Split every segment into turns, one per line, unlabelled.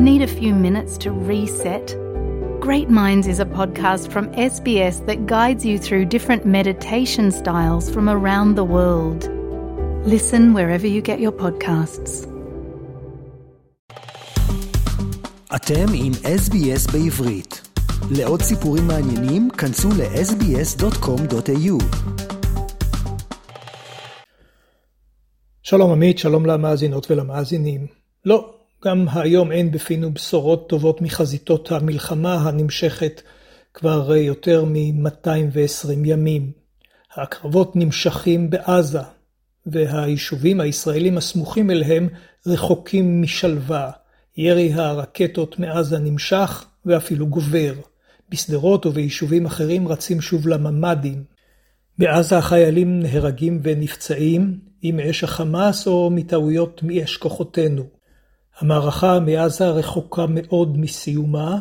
Need a few minutes to reset? Great Minds is a podcast from SBS that guides you through different meditation styles from around the world. Listen wherever you get your podcasts.
אתם עם SBS בעברית. לעוד סיפורים מעניינים, כנסו ל-sbs.com.au.
שלום עמית, שלום למאזינות ולמאזינים. לא, גם היום אין בפינו בשורות טובות מחזיתות המלחמה הנמשכת כבר יותר מ-220 ימים. הקרבות נמשכים בעזה, והיישובים הישראלים הסמוכים אליהם רחוקים משלווה. ירי הרקטות מעזה נמשך ואפילו גובר. בסדרות וביישובים אחרים רצים שוב לממדים. בעזה החיילים נהרגים ונפצעים, אם מאש החמאס או מטעויות מאש כוחותינו. המערכה מעזה רחוקה מאוד מסיומה,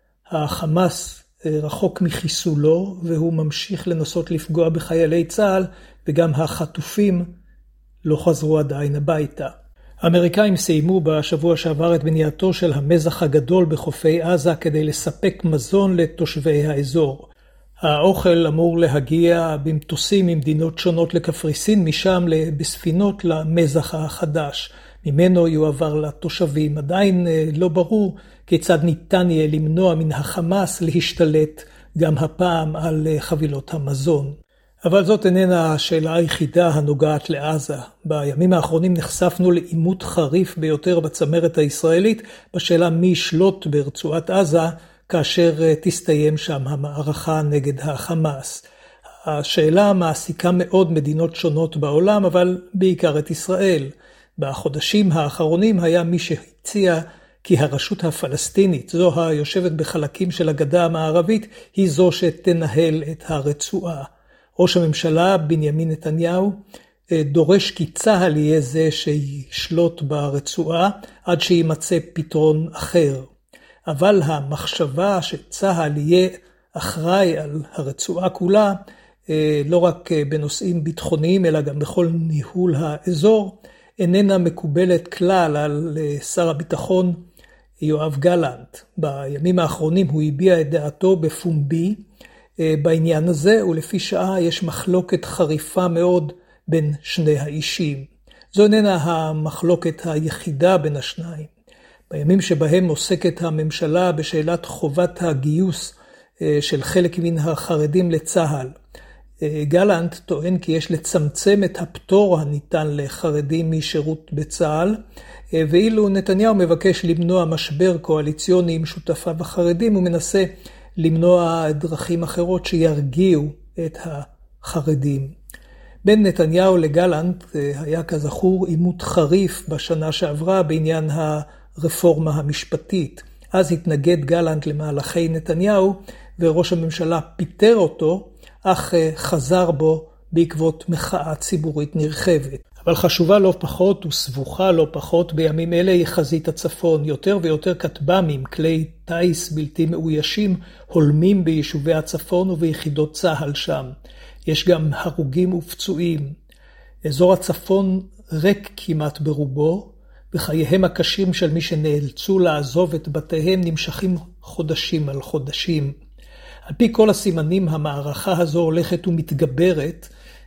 החמאס רחוק מחיסולו והוא ממשיך לנסות לפגוע בחיילי צה"ל, וגם החטופים לא חזרו עדיין הביתה. האמריקאים סיימו בשבוע שעבר את בנייתו של המזח הגדול בחופי עזה כדי לספק מזון לתושבי האזור. האוכל אמור להגיע במטוסים ממדינות שונות לקפריסין, משם בספינות למזח החדש. ממנו יועבר לתושבים. עדיין לא ברור כיצד ניתן יהיה למנוע מן החמאס להשתלט גם הפעם על חבילות המזון. אבל זאת איננה השאלה היחידה הנוגעת לעזה. בימים האחרונים נחשפנו לעימות חריף ביותר בצמרת הישראלית בשאלה מי ישלוט ברצועת עזה כאשר תסתיים שם המערכה נגד החמאס. השאלה מעסיקה מאוד מדינות שונות בעולם, אבל בעיקר את ישראל. בחודשים האחרונים היה מי שהציע כי הרשות הפלסטינית, זו היושבת בחלקים של הגדה המערבית, היא זו שתנהל את הרצועה. ראש הממשלה בנימין נתניהו דורש כי צה"ל יהיה זה שישלוט ברצועה עד שימצא פתרון אחר. אבל המחשבה שצה"ל יהיה אחראי על הרצועה כולה, לא רק בנושאים ביטחוניים אלא גם בכל ניהול האזור, איננה מקובלת כלל על שר הביטחון יואב גלנט. בימים האחרונים הוא הביע את דעתו בפומבי בעניין הזה, ולפי שעה יש מחלוקת חריפה מאוד בין שני האישים. זו איננה המחלוקת היחידה בין השניים. בימים שבהם עוסקת הממשלה בשאלת חובת הגיוס של חלק מן החרדים לצה"ל, גלנט טוען כי יש לצמצם את הפטור הניתן לחרדים משירות בצה"ל, ואילו נתניהו מבקש למנוע משבר קואליציוני עם שותפיו החרדים, הוא מנסה למנוע דרכים אחרות שירגיעו את החרדים. בין נתניהו לגלנט היה כזכור עימות חריף בשנה שעברה בעניין הרפורמה המשפטית. אז התנגד גלנט למהלכי נתניהו וראש הממשלה פיטר אותו, אך חזר בו בעקבות מחאה ציבורית נרחבת. אבל חשובה לא פחות וסבוכה לא פחות בימים אלה היא חזית הצפון. יותר ויותר כטב"מים, כלי טייס בלתי מאוישים, הולמים ביישובי הצפון וביחידות צה"ל שם. יש גם הרוגים ופצועים. אזור הצפון ריק כמעט ברובו, וחייהם הקשים של מי שנאלצו לעזוב את בתיהם נמשכים חודשים על חודשים. על פי כל הסימנים המערכה הזו הולכת ומתגברת,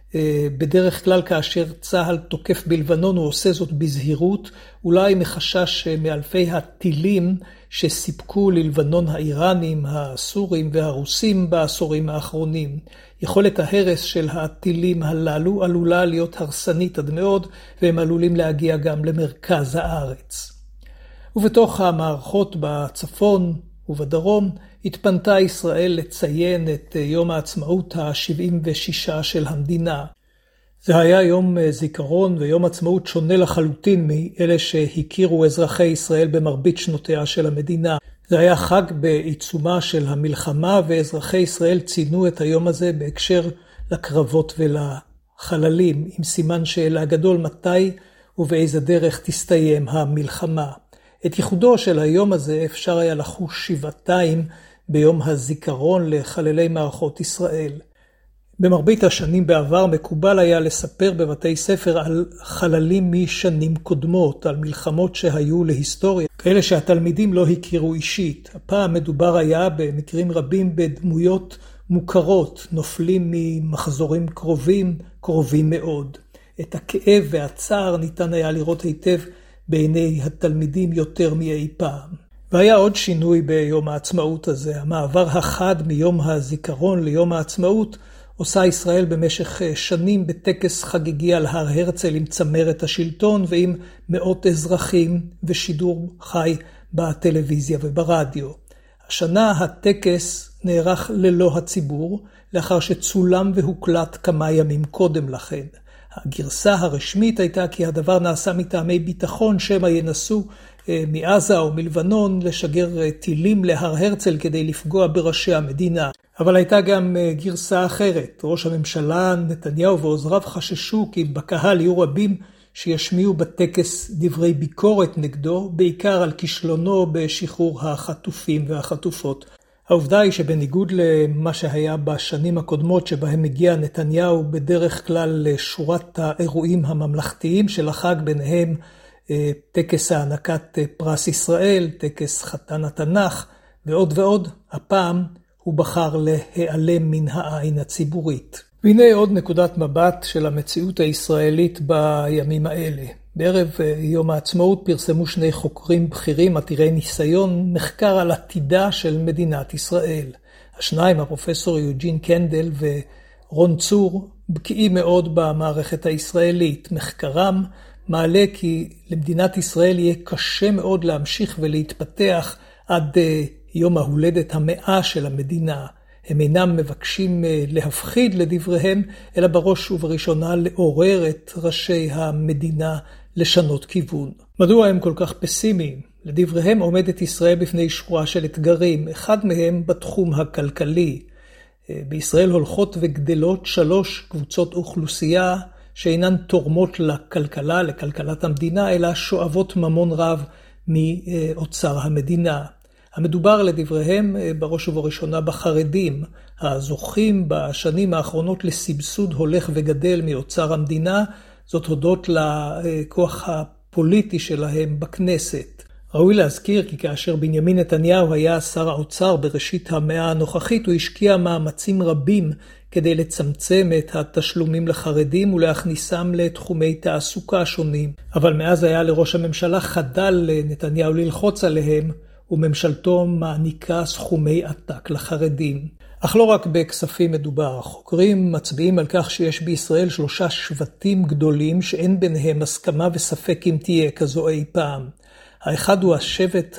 בדרך כלל כאשר צה"ל תוקף בלבנון הוא עושה זאת בזהירות, אולי מחשש מאלפי הטילים שסיפקו ללבנון האיראנים, הסורים והרוסים בעשורים האחרונים. יכולת ההרס של הטילים הללו עלולה להיות הרסנית עד מאוד, והם עלולים להגיע גם למרכז הארץ. ובתוך המערכות בצפון ובדרום התפנתה ישראל לציין את יום העצמאות ה-76 של המדינה. זה היה יום זיכרון ויום עצמאות שונה לחלוטין מאלה שהכירו אזרחי ישראל במרבית שנותיה של המדינה. זה היה חג בעיצומה של המלחמה, ואזרחי ישראל ציינו את היום הזה בהקשר לקרבות ולחללים, עם סימן שאלה גדול מתי ובאיזה דרך תסתיים המלחמה. את ייחודו של היום הזה אפשר היה לחוש שבעתיים ביום הזיכרון לחללי מערכות ישראל. במרבית השנים בעבר מקובל היה לספר בבתי ספר על חללים משנים קודמות, על מלחמות שהיו להיסטוריה. כאלה שהתלמידים לא הכירו אישית. הפעם מדובר היה במקרים רבים בדמויות מוכרות, נופלים ממחזורים קרובים מאוד. את הכאב והצער ניתן היה לראות היטב בעיני התלמידים יותר מאי פעם. והיה עוד שינוי ביום העצמאות הזה. המעבר החד מיום הזיכרון ליום העצמאות עושה ישראל במשך שנים בטקס חגיגי על הר הרצל עם צמרת השלטון ועם מאות אזרחים ושידור חי בטלוויזיה וברדיו. השנה הטקס נערך ללא הציבור, לאחר שצולם והוקלט כמה ימים קודם לכן. הגרסה הרשמית הייתה כי הדבר נעשה מטעמי ביטחון, שמא ינסו מעזה או מלבנון לשגר טילים להר הרצל כדי לפגוע בראשי המדינה. אבל הייתה גם גרסה אחרת. ראש הממשלה נתניהו ועוזריו חששו כי בקהל יהיו רבים שישמיעו בטקס דברי ביקורת נגדו, בעיקר על כישלונו בשחרור החטופים והחטופות. העובדה היא שבניגוד למה שהיה בשנים הקודמות שבהם הגיע נתניהו בדרך כלל לשורת האירועים הממלכתיים של החג, ביניהם טקס הענקת פרס ישראל, טקס חתן התנ"ך ועוד ועוד, הפעם הוא בחר להיעלם מן העין הציבורית. והנה עוד נקודת מבט של המציאות הישראלית בימים האלה. בערב יום העצמאות פרסמו שני חוקרים בכירים עתירי ניסיון מחקר על עתידה של מדינת ישראל. השניים, הפרופסור יוג'ין קנדל ורון צור, בקיאים מאוד במערכת הישראלית. מחקרם מעלה כי למדינת ישראל יהיה קשה מאוד להמשיך ולהתפתח עד יום ההולדת 100 של המדינה. הם אינם מבקשים להפחיד לדבריהם, אלא בראש ובראשונה לעורר את ראשי המדינה לשנות כיוון. מדוע הם כל כך פסימיים? לדבריהם עומדת ישראל בפני שורה של אתגרים, אחד מהם בתחום הכלכלי. בישראל הולכות וגדלות 3 קבוצות אוכלוסייה שאינן תורמות לכלכלה, לכלכלת המדינה, אלא שואבות ממון רב מאוצר המדינה. המדובר לדבריהם בראש ובראשונה בחרדים, הזוכים בשנים האחרונות לסבסוד הולך וגדל מאוצר המדינה, זאת הודות לכוח הפוליטי שלהם בכנסת. ראוי להזכיר כי כאשר בנימין נתניהו היה שר האוצר בראשית המאה הנוכחית, הוא השקיע מאמצים רבים כדי לצמצם את התשלומים לחרדים ולהכניסם לתחומי תעסוקה שונים. אבל מאז היה לראש הממשלה חדל נתניהו ללחוץ עליהם, וממשלתו מעניקה סכומי עתק לחרדים. אך לא רק בכספים מדובר. חוקרים מצביעים על כך שיש בישראל 3 שבטים גדולים שאין ביניהם הסכמה וספק אם תהיה כזו אי פעם. האחד הוא השבט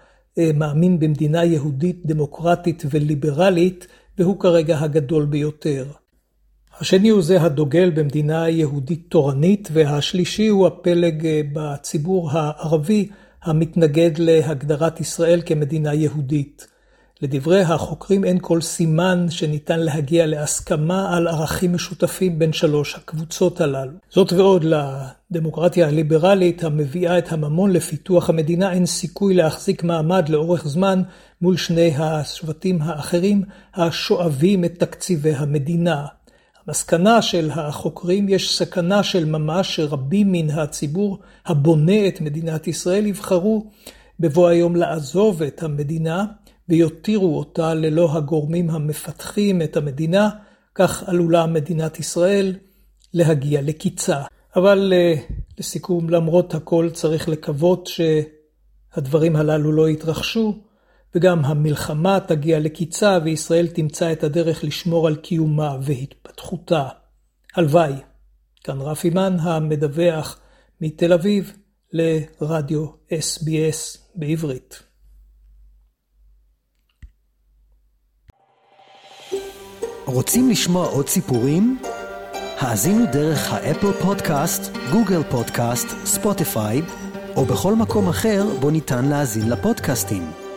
המאמין במדינה יהודית, דמוקרטית וליברלית, והוא כרגע הגדול ביותר. השני הוא זה הדוגל במדינה יהודית תורנית, והשלישי הוא הפלג בציבור הערבי המתנגד להגדרת ישראל כמדינה יהודית. לדברי החוקרים אין כל סימן שניתן להגיע להסכמה על ערכים משותפים בין 3 הקבוצות הללו. זאת ועוד, לדמוקרטיה הליברלית המביאה את הממון לפיתוח המדינה אין סיכוי להחזיק מעמד לאורך זמן מול 2 השבטים האחרים השואבים את תקציבי המדינה. המסקנה של החוקרים, יש סכנה של ממש שרבים מן הציבור הבונה את מדינת ישראל יבחרו בבוא היום לעזוב את המדינה ויותירו אותה ללא הגורמים המפתחים את המדינה, כך עלולה מדינת ישראל להגיע לקיצה. אבל לסיכום, למרות הכל צריך לקוות שהדברים הללו לא יתרחשו, וגם המלחמה תגיע לקיצה וישראל תמצא את הדרך לשמור על קיומה והתפתחותה. הלוואי. כאן רפי מן המדווח מתל אביב לרדיו SBS בעברית.
רוצים לשמוע עוד סיפורים? האזינו דרך האפל פודקאסט, גוגל פודקאסט, ספוטיפיי, או בכל מקום אחר בו ניתן להאזין לפודקאסטים.